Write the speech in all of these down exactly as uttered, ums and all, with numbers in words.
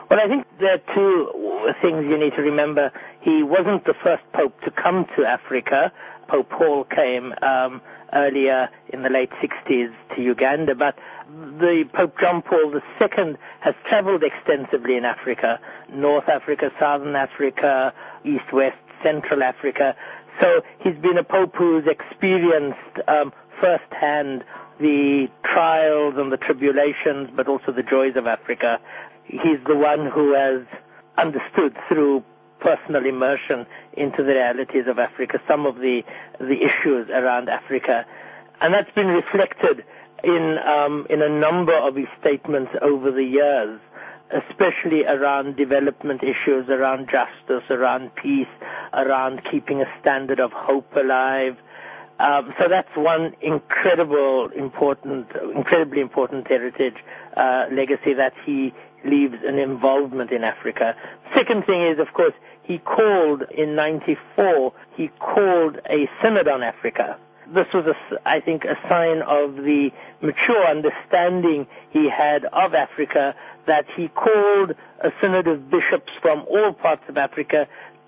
Well, I think there are two things you need to remember. He wasn't the first pope to come to Africa. Pope Paul came um, earlier in the late sixties to Uganda, but the Pope John Paul the Second has traveled extensively in Africa, North Africa, Southern Africa, East, West, Central Africa. So he's been a pope who's experienced um, firsthand the trials and the tribulations, but also the joys of Africa. He's the one who has understood through personal immersion into the realities of Africa, some of the the issues around Africa. And that's been reflected in um, in a number of his statements over the years, especially around development issues, around justice, around peace, around keeping a standard of hope alive. Um, so that's one incredible, important, incredibly important heritage uh, legacy that he leaves an involvement in Africa. Second thing is, of course, he called in ninety-four, he called a synod on Africa. This was, a, I think, a sign of the mature understanding he had of Africa, that he called a synod of bishops from all parts of Africa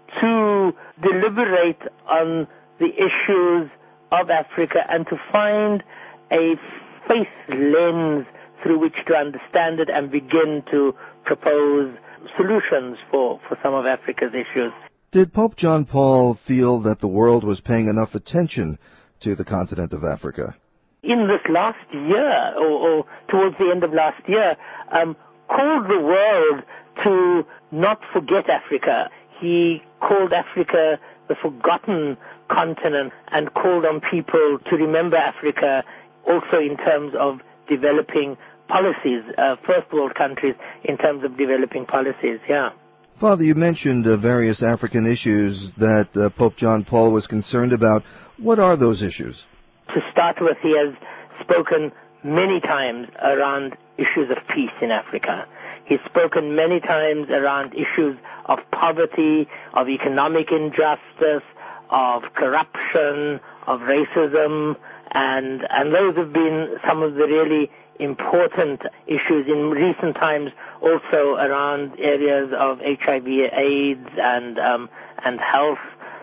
to deliberate on the issues of Africa and to find a faith lens through which to understand it and begin to propose solutions for, for some of Africa's issues. Did Pope John Paul feel that the world was paying enough attention to the continent of Africa? In this last year, or, or towards the end of last year, um, called the world to not forget Africa. He called Africa the forgotten continent and called on people to remember Africa also in terms of developing policies, uh, first world countries in terms of developing policies, yeah. Father, you mentioned uh, various African issues that uh, Pope John Paul was concerned about. What are those issues? To start with, he has spoken many times around issues of peace in Africa. He's spoken many times around issues of poverty, of economic injustice, of corruption, of racism, and and those have been some of the really important issues in recent times, also around areas of H I V AIDS and um, and health.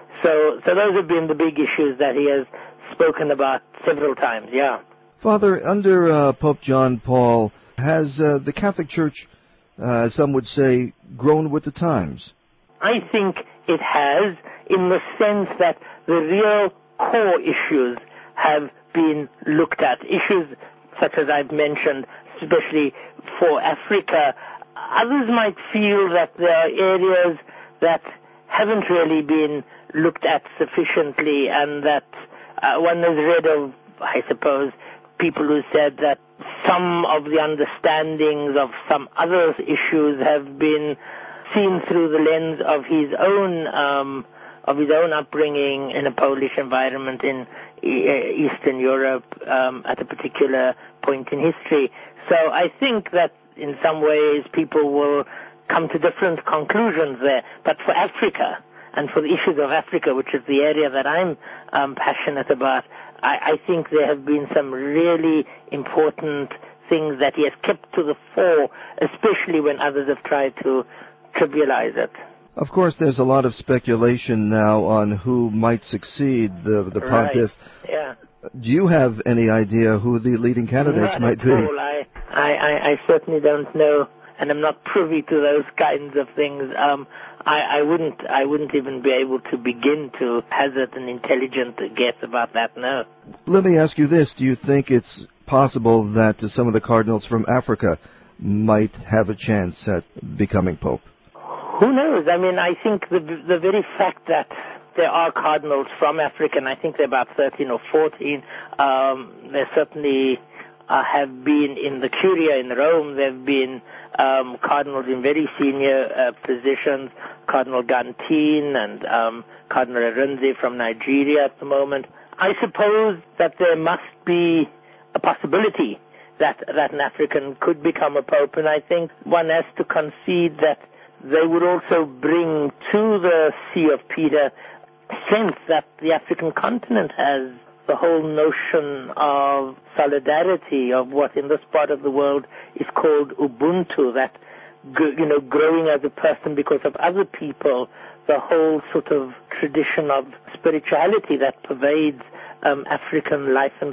So so those have been the big issues that he has spoken about several times, yeah. Father, under uh, Pope John Paul, has uh, the Catholic Church, uh, some would say, grown with the times? I think it has, in the sense that the real core issues have been looked at. Issues such as I've mentioned, especially for Africa. Others might feel that there are areas that haven't really been looked at sufficiently, and that uh, one has read of, I suppose, people who said that some of the understandings of some other issues have been seen through the lens of his own um, of his own upbringing in a Polish environment in e- Eastern Europe um, at a particular point in history. So I think that in some ways people will come to different conclusions there. But for Africa, and for the issues of Africa, which is the area that I'm um, passionate about, I, I think there have been some really important things that he has kept to the fore, especially when others have tried to trivialize it. Of course, there's a lot of speculation now on who might succeed the the pontiff. Right. Yeah. Do you have any idea who the leading candidates Not might at be? all. I, I, I, I certainly don't know, and I'm not privy to those kinds of things. Um, I, I wouldn't, I wouldn't even be able to begin to hazard an intelligent guess about that. No. Let me ask you this: do you think it's possible that some of the cardinals from Africa might have a chance at becoming pope? Who knows? I mean, I think the the very fact that there are cardinals from Africa, and I think there are about thirteen or fourteen, um, there certainly uh, have been in the Curia in Rome, there have been um, cardinals in very senior uh, positions, Cardinal Gantine and um, Cardinal Arinze from Nigeria at the moment. I suppose that there must be a possibility that, that an African could become a pope, and I think one has to concede that they would also bring to the See of Peter sense that the African continent has the whole notion of solidarity, of what in this part of the world is called Ubuntu, that you know, growing as a person because of other people, the whole sort of tradition of spirituality that pervades um, African life and